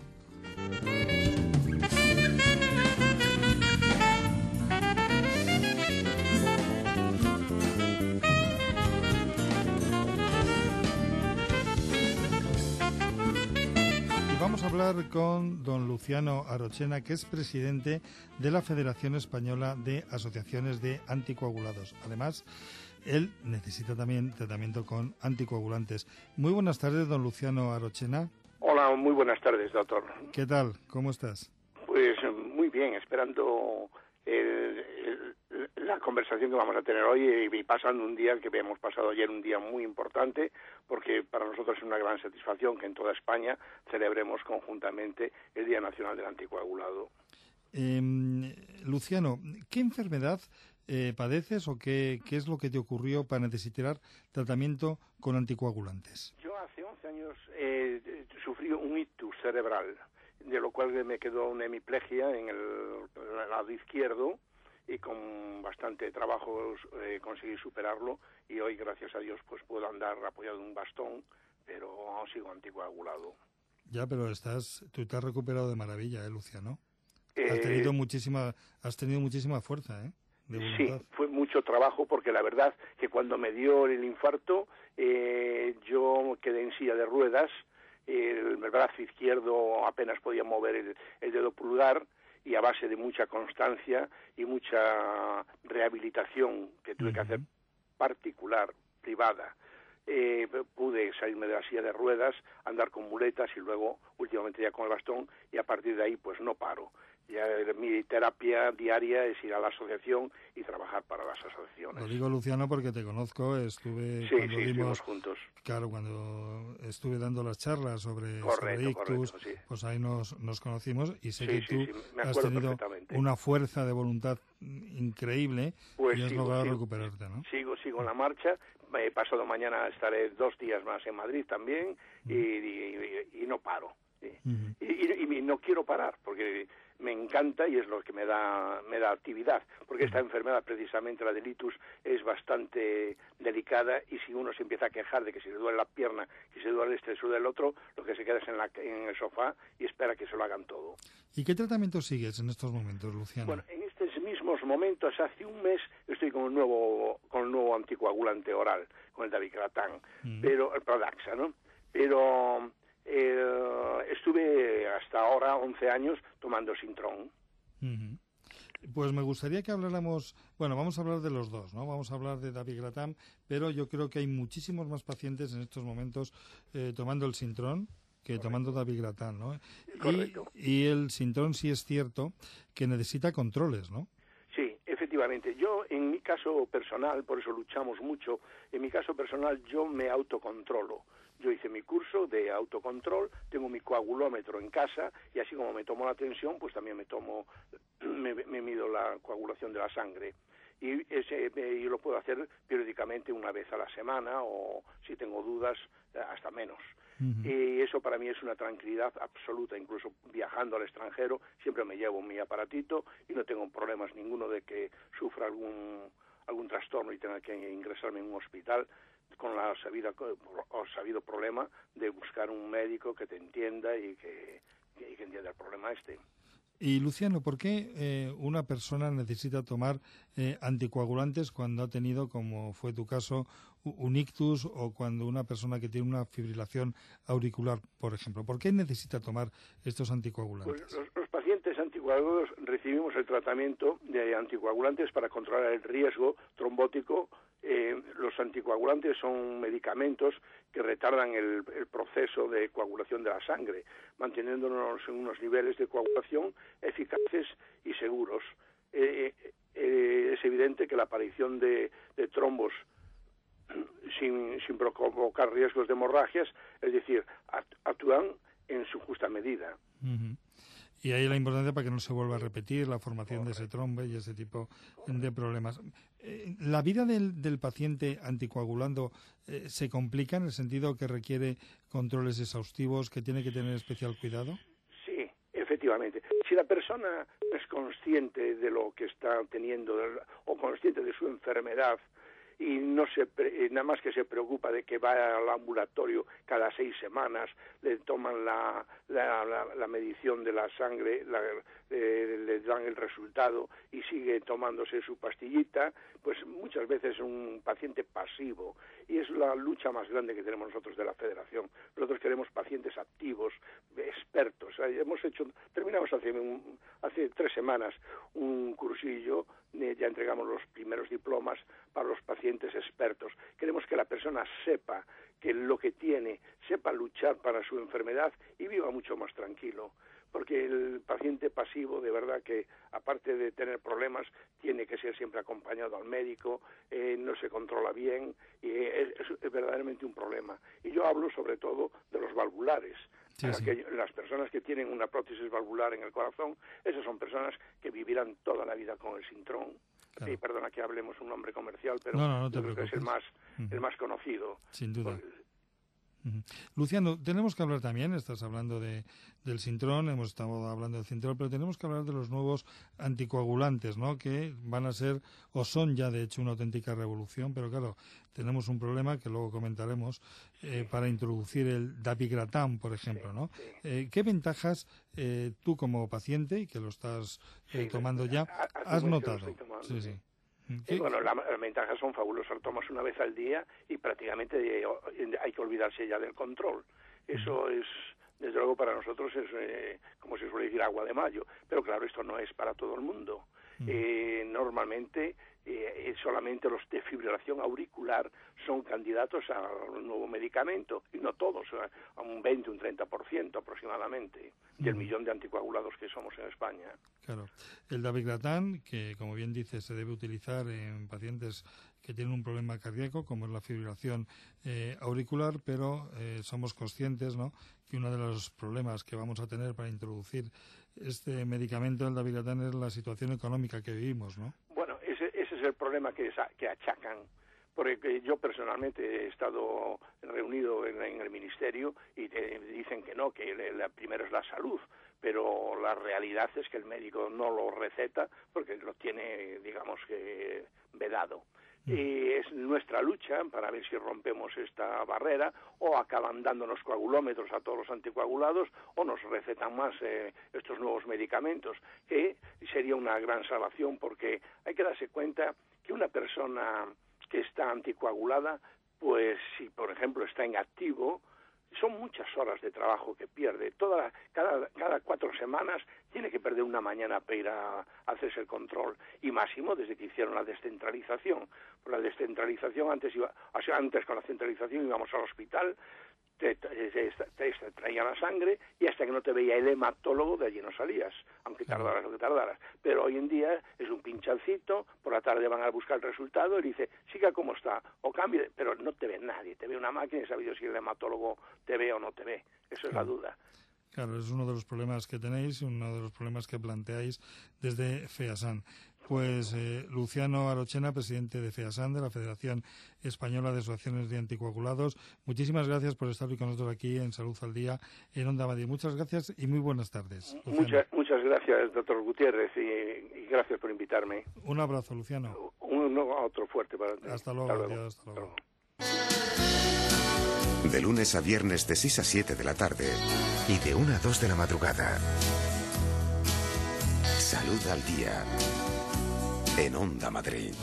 Vamos a hablar con don Luciano Arochena, que es presidente de la Federación Española de Asociaciones de Anticoagulados. Además, él necesita también tratamiento con anticoagulantes. Muy buenas tardes, don Luciano Arochena. Hola, muy buenas tardes, doctor. ¿Qué tal? ¿Cómo estás? Pues muy bien, esperando el, el, la conversación que vamos a tener hoy y pasando un día que hemos pasado ayer, un día muy importante, porque para nosotros es una gran satisfacción que en toda España celebremos conjuntamente el Día Nacional del Anticoagulado. Eh, Luciano, ¿qué enfermedad eh, padeces o qué, qué es lo que te ocurrió para necesitar tratamiento con anticoagulantes? Yo hace once años eh, sufrí un ictus cerebral, de lo cual me quedó una hemiplegia en el, en el lado izquierdo, y con bastante trabajo eh, conseguí superarlo, y hoy, gracias a Dios, pues puedo andar apoyado en un bastón, pero aún sigo anticoagulado. Ya, pero estás, tú te has recuperado de maravilla, ¿eh, Luciano? Eh, has tenido muchísima, has tenido muchísima fuerza, ¿eh? de Sí, voluntad. fue mucho trabajo porque la verdad que cuando me dio el infarto eh, yo quedé en silla de ruedas, el, el brazo izquierdo apenas podía mover el, el dedo pulgar y a base de mucha constancia y mucha rehabilitación que tuve uh-huh. que hacer particular, privada, eh, pude salirme de la silla de ruedas, andar con muletas y luego últimamente ya con el bastón y a partir de ahí pues no paro. Ya mi terapia diaria es ir a la asociación y trabajar para las asociaciones. Lo digo, Luciano, porque te conozco, estuve sí, cuando sí, dimos, juntos. Claro, cuando estuve dando las charlas sobre, correcto, sobre ictus, correcto, sí. pues ahí nos, nos conocimos y sé sí, que sí, tú sí, me has tenido una fuerza de voluntad increíble pues y has sigo, logrado sigo, recuperarte, ¿no? Sigo, sigo en la marcha. He pasado mañana estaré dos días más en Madrid también uh-huh. y, y, y, y no paro. Uh-huh. Y, y, y no quiero parar porque me encanta y es lo que me da me da actividad, porque esta enfermedad precisamente, la del ictus, es bastante delicada y si uno se empieza a quejar de que se le duele la pierna, que se le duele este, se le duele el otro, lo que se queda es en, la, en el sofá y espera que se lo hagan todo. ¿Y qué tratamiento sigues en estos momentos, Luciano? Bueno, en estos mismos momentos, hace un mes, estoy con un nuevo con un nuevo anticoagulante oral, con el Dabigatran, mm. pero el Pradaxa, ¿no? Pero Eh, estuve hasta ahora once años tomando Sintrón. Uh-huh. Pues me gustaría que habláramos, bueno, vamos a hablar de los dos, ¿no? Vamos a hablar de Dabigatran, pero yo creo que hay muchísimos más pacientes en estos momentos eh, tomando el Sintrón que Correcto. tomando Dabigatran, ¿no? Correcto. Y, y el Sintrón sí es cierto que necesita controles, ¿no? Sí, efectivamente. Yo, en mi caso personal, por eso luchamos mucho, en mi caso personal yo me autocontrolo. Yo hice mi curso de autocontrol, tengo mi coagulómetro en casa y así como me tomo la tensión, pues también me tomo, me, me mido la coagulación de la sangre. Y ese yo lo puedo hacer periódicamente una vez a la semana o si tengo dudas hasta menos. Uh-huh. Y eso para mí es una tranquilidad absoluta, incluso viajando al extranjero siempre me llevo mi aparatito y no tengo problemas ninguno de que sufra algún algún trastorno y tenga que ingresarme en un hospital con la sabida, o sabido problema de buscar un médico que te entienda y que, y que entienda el problema este. Y Luciano, ¿por qué eh, una persona necesita tomar eh, anticoagulantes cuando ha tenido, como fue tu caso, un ictus o cuando una persona que tiene una fibrilación auricular, por ejemplo? ¿Por qué necesita tomar estos anticoagulantes? Pues los, los pacientes anticoagulados recibimos el tratamiento de anticoagulantes para controlar el riesgo trombótico. Eh, los anticoagulantes son medicamentos que retardan el, el proceso de coagulación de la sangre, manteniéndonos en unos niveles de coagulación eficaces y seguros. Eh, eh, es evidente que la aparición de, de trombos sin, sin provocar riesgos de hemorragias, es decir, actúan en su justa medida. Uh-huh. Y ahí la importancia para que no se vuelva a repetir la formación Correcto. de ese trombo y ese tipo de problemas. Eh, ¿La vida del, del paciente anticoagulando eh, se complica en el sentido que requiere controles exhaustivos, que tiene que tener especial cuidado? Sí, efectivamente. Si la persona es consciente de lo que está teniendo o consciente de su enfermedad y no se nada más que se preocupa de que va al ambulatorio cada seis semanas, le toman la, la, la, la medición de la sangre, la, eh, le dan el resultado y sigue tomándose su pastillita, pues muchas veces es un paciente pasivo y es la lucha más grande que tenemos nosotros de la Federación. Nosotros queremos pacientes activos, expertos. Hemos hecho, terminamos hace, un, hace tres semanas un cursillo, ya entregamos los primeros diplomas para los pacientes expertos. Queremos que la persona sepa que lo que tiene, sepa luchar para su enfermedad y viva mucho más tranquilo. Porque el paciente pasivo, de verdad que, aparte de tener problemas, tiene que ser siempre acompañado al médico, eh, no se controla bien, y es, es verdaderamente un problema. Y yo hablo sobre todo de los valvulares. Sí, sí. Que las personas que tienen una prótesis valvular en el corazón, esas son personas que vivirán toda la vida con el Sintrón. Claro. Sí, perdona que hablemos un nombre comercial, pero no, no, no yo creo preocupes. que es el más, uh-huh. el más conocido. Sin duda. Por... Uh-huh. Luciano, tenemos que hablar también, estás hablando de del Sintrón, hemos estado hablando del Sintrón, pero tenemos que hablar de los nuevos anticoagulantes, ¿no? Que van a ser, o son ya de hecho una auténtica revolución, pero claro, tenemos un problema que luego comentaremos eh, para introducir el Dabigatran, por ejemplo, ¿no? Eh, ¿Qué ventajas eh, tú como paciente, y que lo estás eh, tomando ya, has notado? Sí, sí. Eh, bueno, las la ventajas son fabulosas. Tomas una vez al día y prácticamente eh, hay que olvidarse ya del control. Eso es, desde luego, para nosotros es, eh, como se suele decir, agua de mayo. Pero claro, esto no es para todo el mundo. Eh, normalmente eh, solamente los de fibrilación auricular son candidatos a un nuevo medicamento, y no todos, a un veinte, un treinta por ciento aproximadamente del millón de anticoagulados que somos en España. Claro. El dabigatran, que como bien dice, se debe utilizar en pacientes que tienen un problema cardíaco, como es la fibrilación eh, auricular, pero eh, somos conscientes, ¿no?, que uno de los problemas que vamos a tener para introducir este medicamento, el dabigatran, es la situación económica que vivimos, ¿no? Bueno, ese, ese es el problema que, que achacan, porque yo personalmente he estado reunido en, en el ministerio y te dicen que no, que la primero es la salud, pero la realidad es que el médico no lo receta porque lo tiene, digamos, que vedado. Y es nuestra lucha para ver si rompemos esta barrera, o acaban dándonos coagulómetros a todos los anticoagulados, o nos recetan más eh, estos nuevos medicamentos, que sería una gran salvación, porque hay que darse cuenta que una persona que está anticoagulada, pues si por ejemplo está en activo, son muchas horas de trabajo que pierde. Toda la, cada, cada cuatro semanas tiene que perder una mañana para ir a, a hacerse el control. Y máximo desde que hicieron la descentralización. Por la descentralización, antes iba, o sea, antes con la centralización íbamos al hospital, te, te, te, te, te traían la sangre, y hasta que no te veía el hematólogo de allí no salías, aunque tardaras lo que tardaras. Pero hoy en día es un pinchancito, por la tarde van a buscar el resultado y dice, siga como está, o cambie, pero no te ve nadie, te ve una máquina y sabe si el hematólogo te ve o no te ve. Eso es la duda. Claro, es uno de los problemas que tenéis, uno de los problemas que planteáis desde FEASAN. Pues eh, Luciano Arochena, presidente de FEASAN, de la Federación Española de Asociaciones de Anticoagulados, muchísimas gracias por estar hoy con nosotros aquí en Salud al Día, en Onda Madrid. Muchas gracias y muy buenas tardes. Muchas, muchas gracias, doctor Gutiérrez, y, y gracias por invitarme. Un abrazo, Luciano. Un, otro fuerte para ti. Hasta luego, hasta luego. Adiós, hasta luego. De lunes a viernes de seis a siete de la tarde y de una a dos de la madrugada. Salud al Día en Onda Madrid.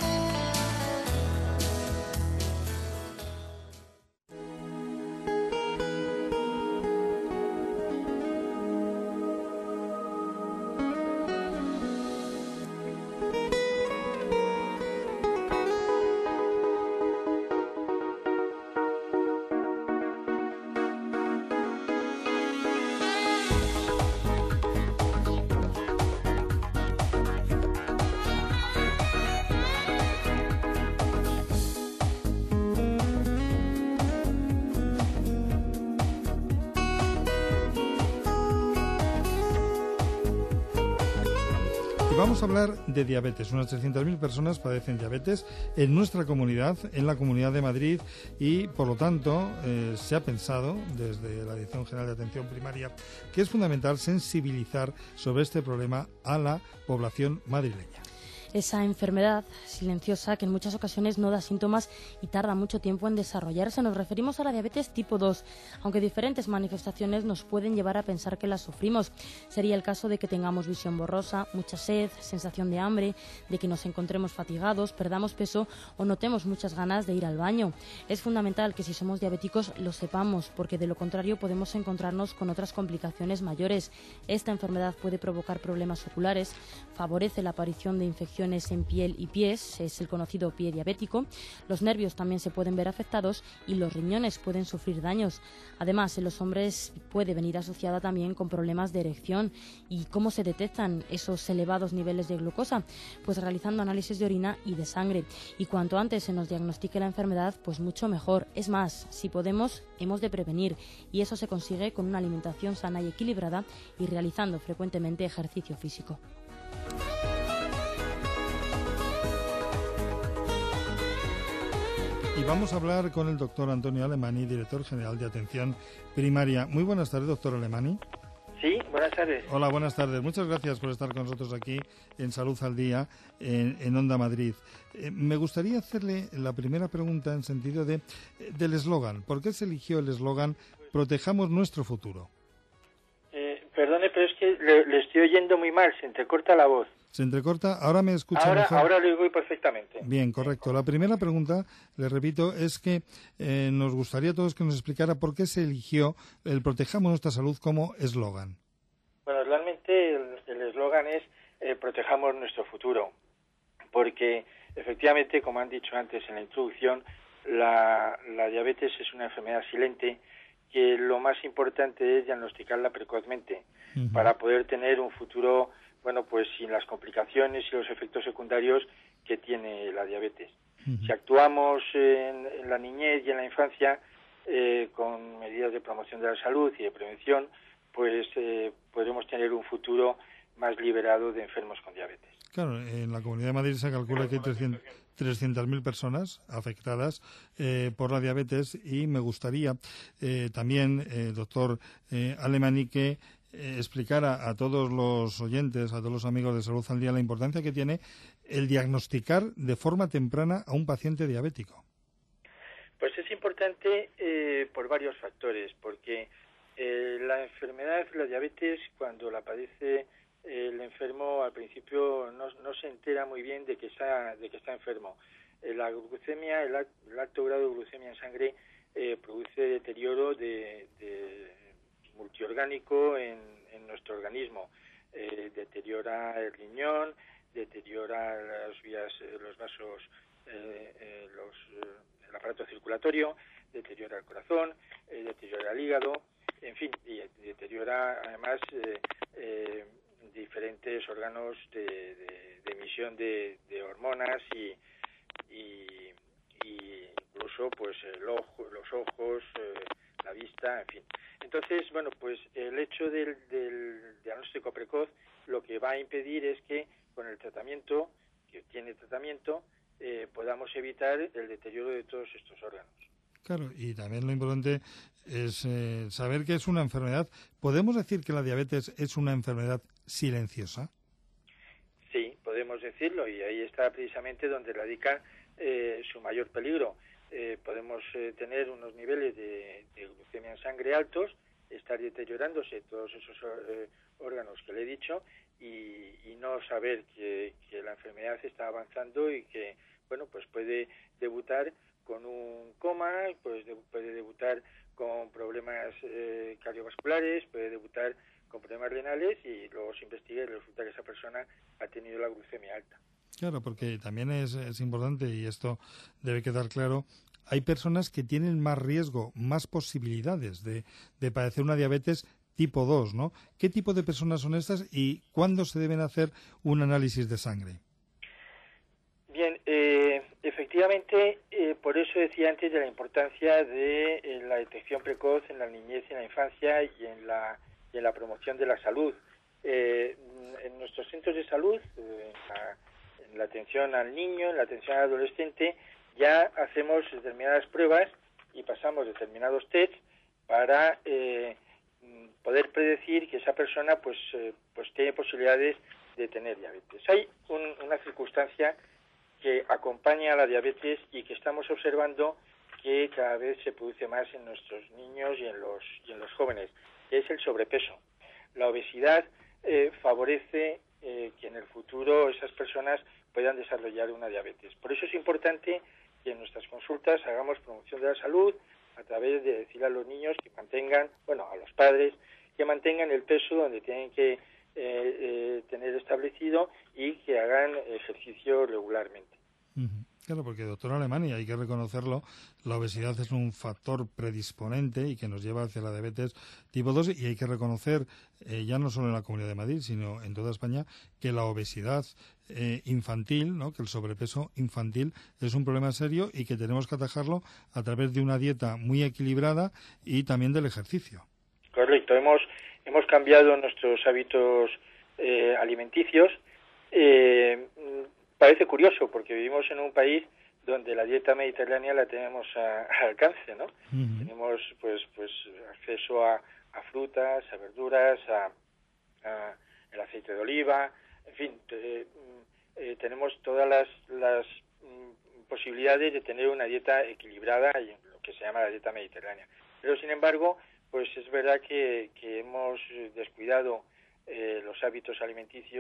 Vamos a hablar de diabetes. Unas trescientas mil personas padecen diabetes en nuestra comunidad, en la Comunidad de Madrid, y por lo tanto eh, se ha pensado desde la Dirección General de Atención Primaria que es fundamental sensibilizar sobre este problema a la población madrileña. Esa enfermedad silenciosa que en muchas ocasiones no da síntomas y tarda mucho tiempo en desarrollarse. Nos referimos a la diabetes tipo dos, aunque diferentes manifestaciones nos pueden llevar a pensar que la sufrimos. Sería el caso de que tengamos visión borrosa, mucha sed, sensación de hambre, de que nos encontremos fatigados, perdamos peso o notemos muchas ganas de ir al baño. Es fundamental que si somos diabéticos lo sepamos, porque de lo contrario podemos encontrarnos con otras complicaciones mayores. Esta enfermedad puede provocar problemas oculares, favorece la aparición de infecciones en piel y pies, es el conocido pie diabético. Los nervios también se pueden ver afectados y los riñones pueden sufrir daños. Además, en los hombres puede venir asociada también con problemas de erección. ¿Y cómo se detectan esos elevados niveles de glucosa? Pues realizando análisis de orina y de sangre. Y cuanto antes se nos diagnostique la enfermedad, pues mucho mejor. Es más, si podemos, hemos de prevenir. Y eso se consigue con una alimentación sana y equilibrada y realizando frecuentemente ejercicio físico. Y vamos a hablar con el doctor Antonio Alemany, director general de Atención Primaria. Muy buenas tardes, doctor Alemany. Sí, buenas tardes. Hola, buenas tardes. Muchas gracias por estar con nosotros aquí en Salud al Día, en, en Onda Madrid. Eh, me gustaría hacerle la primera pregunta en sentido de del eslogan. ¿Por qué se eligió el eslogan Protejamos nuestro futuro? Eh, perdone, pero es que le, le estoy oyendo muy mal, se entrecorta la voz. Se entrecorta. ¿Ahora me escucha Ahora, mejor? ahora lo oigo perfectamente. Bien, correcto. La primera pregunta, le repito, es que eh, nos gustaría a todos que nos explicara por qué se eligió el Protejamos nuestra salud como eslogan. Bueno, realmente el eslogan es eh, Protejamos nuestro futuro, porque efectivamente, como han dicho antes en la introducción, la, la diabetes es una enfermedad silente que lo más importante es diagnosticarla precozmente uh-huh. para poder tener un futuro, bueno, pues sin las complicaciones y los efectos secundarios que tiene la diabetes. Uh-huh. Si actuamos en, en la niñez y en la infancia eh, con medidas de promoción de la salud y de prevención, pues eh, podremos tener un futuro más liberado de enfermos con diabetes. Claro, en la Comunidad de Madrid se calcula que hay trescientas mil personas afectadas eh, por la diabetes y me gustaría eh, también, eh, doctor eh, Alemany, que eh, explicara a todos los oyentes, a todos los amigos de Salud al Día, la importancia que tiene el diagnosticar de forma temprana a un paciente diabético. Pues es importante eh, por varios factores, porque eh, la enfermedad, la diabetes, cuando la padece el enfermo al principio no, no se entera muy bien de que está de que está enfermo. Eh, la glucemia, el, el alto grado de glucemia en sangre eh, produce deterioro de, de multiorgánico en, en nuestro organismo. Eh, deteriora el riñón, deteriora las vías, los vasos, eh, eh, los, eh, el aparato circulatorio, deteriora el corazón, eh, deteriora el hígado, en fin, y deteriora además eh, eh, diferentes órganos de, de, de emisión de, de hormonas y, y, y incluso pues el ojo, los ojos, eh, la vista, en fin. Entonces, bueno, pues el hecho del, del diagnóstico precoz lo que va a impedir es que con el tratamiento, que tiene tratamiento, eh, podamos evitar el deterioro de todos estos órganos. Claro, y también lo importante es eh, saber que es una enfermedad. ¿Podemos decir que la diabetes es una enfermedad silenciosa? Sí, podemos decirlo, y ahí está precisamente donde radica eh, su mayor peligro. Eh, podemos eh, tener unos niveles de, de glucemia en sangre altos, estar deteriorándose todos esos eh, órganos que le he dicho y, y no saber que, que la enfermedad está avanzando y que, bueno, pues puede debutar con un coma, pues de, puede debutar con problemas eh, cardiovasculares, puede debutar con problemas renales y luego se investiga y resulta que esa persona ha tenido la glucemia alta. Claro, porque también es, es importante, y esto debe quedar claro, hay personas que tienen más riesgo, más posibilidades de, de padecer una diabetes tipo dos, ¿no? ¿Qué tipo de personas son estas y cuándo se deben hacer un análisis de sangre? Bien, eh, efectivamente, eh, por eso decía antes de la importancia de eh, la detección precoz en la niñez y en la infancia y en la, y en la promoción de la salud. Eh, en nuestros centros de salud, eh, en, la, en la atención al niño, en la atención al adolescente, ya hacemos determinadas pruebas y pasamos determinados tests para eh, poder predecir que esa persona pues, eh, pues tiene posibilidades de tener diabetes. Hay un, una circunstancia que acompaña a la diabetes y que estamos observando que cada vez se produce más en nuestros niños y en los, y en los jóvenes, que es el sobrepeso. La obesidad eh, favorece eh, que en el futuro esas personas puedan desarrollar una diabetes. Por eso es importante que en nuestras consultas hagamos promoción de la salud a través de decir a los niños que mantengan, bueno, a los padres, que mantengan el peso donde tienen que eh, eh, tener establecido y que hagan ejercicio regularmente. Uh-huh. Claro, porque doctor Alemany, hay que reconocerlo, la obesidad es un factor predisponente y que nos lleva hacia la diabetes tipo dos y hay que reconocer, eh, ya no solo en la Comunidad de Madrid, sino en toda España, que la obesidad eh, infantil, ¿no?, que el sobrepeso infantil es un problema serio y que tenemos que atajarlo a través de una dieta muy equilibrada y también del ejercicio. Correcto, hemos, hemos cambiado nuestros hábitos eh, alimenticios. Eh, Parece curioso porque vivimos en un país donde la dieta mediterránea la tenemos a, a alcance, ¿no? Uh-huh. Tenemos pues pues acceso a, a frutas, a verduras, a, a el aceite de oliva, en fin, eh, eh, tenemos todas las, las mm, posibilidades de tener una dieta equilibrada y lo que se llama la dieta mediterránea. Pero sin embargo, pues es verdad que, que hemos descuidado eh, los hábitos alimenticios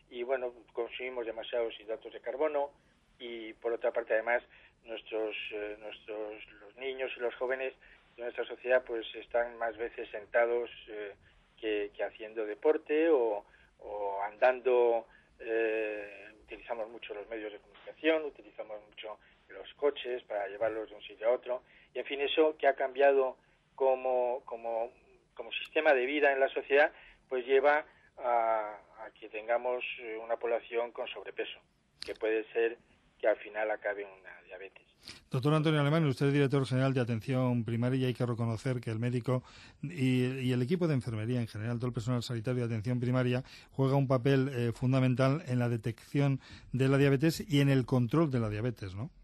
y bueno, consumimos demasiados hidratos de carbono, y por otra parte además nuestros eh, nuestros los niños y los jóvenes de nuestra sociedad pues están más veces sentados eh, que, que haciendo deporte o, o andando. Eh, utilizamos mucho los medios de comunicación, utilizamos mucho los coches para llevarlos de un sitio a otro, y en fin, eso que ha cambiado como como como sistema de vida en la sociedad, pues lleva a, a que tengamos una población con sobrepeso, que puede ser que al final acabe en una diabetes. Doctor Antonio Alemany, usted es director general de atención primaria, y hay que reconocer que el médico y, y el equipo de enfermería en general, todo el personal sanitario de atención primaria, juega un papel eh, fundamental en la detección de la diabetes y en el control de la diabetes, ¿no?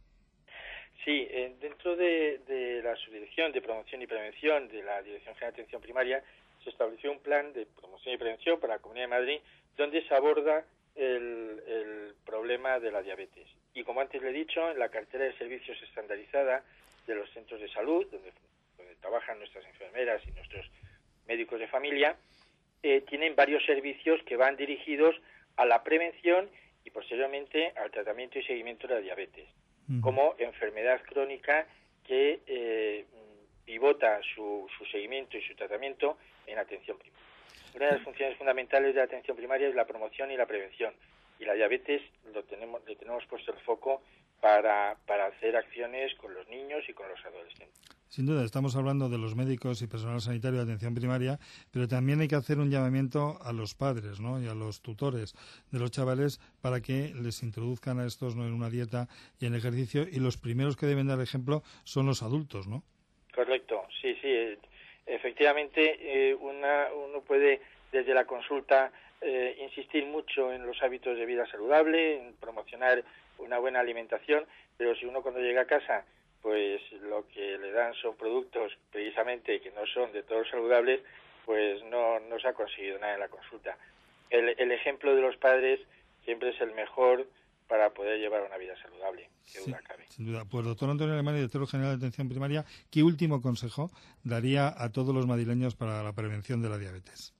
Sí, eh, dentro de, de la subdirección de promoción y prevención de la Dirección General de Atención Primaria se estableció un plan de promoción y prevención para la Comunidad de Madrid donde se aborda el, el problema de la diabetes. Y como antes le he dicho, en la cartera de servicios estandarizada de los centros de salud, donde, donde trabajan nuestras enfermeras y nuestros médicos de familia, eh, tienen varios servicios que van dirigidos a la prevención y posteriormente al tratamiento y seguimiento de la diabetes, uh-huh. como enfermedad crónica que eh, pivota su, su seguimiento y su tratamiento en atención primaria. Una de las funciones fundamentales de la atención primaria es la promoción y la prevención, y la diabetes lo tenemos, le tenemos puesto el foco para, para hacer acciones con los niños y con los adolescentes. Sin duda, estamos hablando de los médicos y personal sanitario de atención primaria, pero también hay que hacer un llamamiento a los padres, ¿no?, y a los tutores de los chavales para que les introduzcan a estos, ¿no?, en una dieta y en ejercicio, y los primeros que deben dar ejemplo son los adultos, ¿no? Correcto, sí, sí. Efectivamente, eh, una, uno puede desde la consulta eh, insistir mucho en los hábitos de vida saludable, en promocionar una buena alimentación, pero si uno cuando llega a casa pues lo que le dan son productos precisamente que no son de todos saludables, pues no, no se ha conseguido nada en la consulta. El, el ejemplo de los padres siempre es el mejor para poder llevar una vida saludable, que sí, duda cabe. Sin duda. Pues doctor Antonio Alemany, director general de atención primaria, ¿qué último consejo daría a todos los madrileños para la prevención de la diabetes?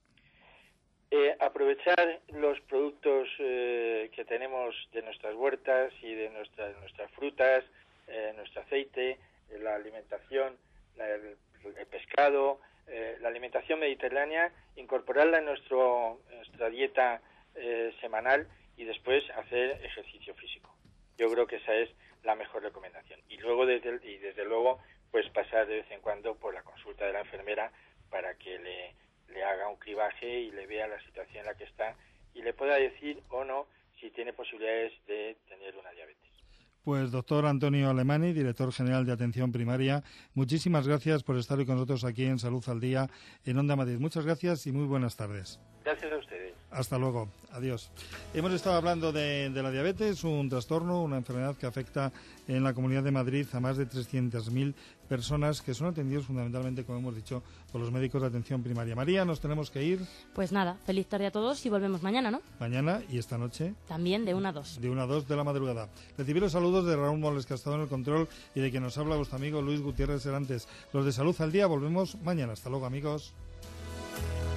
Eh, aprovechar los productos eh, que tenemos de nuestras huertas y de nuestras, nuestras frutas, eh, nuestro aceite, eh, la alimentación, la, el, el pescado, eh, la alimentación mediterránea, incorporarla en nuestro, en nuestra dieta eh, semanal y después hacer ejercicio físico. Yo creo que esa es la mejor recomendación. Y luego desde y desde luego pues pasar de vez en cuando por la consulta de la enfermera para que le, le haga un cribaje y le vea la situación en la que está y le pueda decir o no si tiene posibilidades de tener una diabetes. Pues doctor Antonio Alemany, director general de atención primaria, muchísimas gracias por estar hoy con nosotros aquí en Salud al Día en Onda Madrid. Muchas gracias y muy buenas tardes. Gracias a ustedes. Hasta luego. Adiós. Hemos estado hablando de, de la diabetes, un trastorno, una enfermedad que afecta en la Comunidad de Madrid a más de trescientas mil personas que son atendidos fundamentalmente, como hemos dicho, por los médicos de atención primaria. María, nos tenemos que ir. Pues nada, feliz tarde a todos y volvemos mañana, ¿no? Mañana y esta noche. También de una a dos. De una a dos de la madrugada. Recibir los saludos de Raúl Moles, que ha estado en el control, y de quien nos habla vuestro amigo Luis Gutiérrez Serantes. Los de Salud al Día volvemos mañana. Hasta luego, amigos.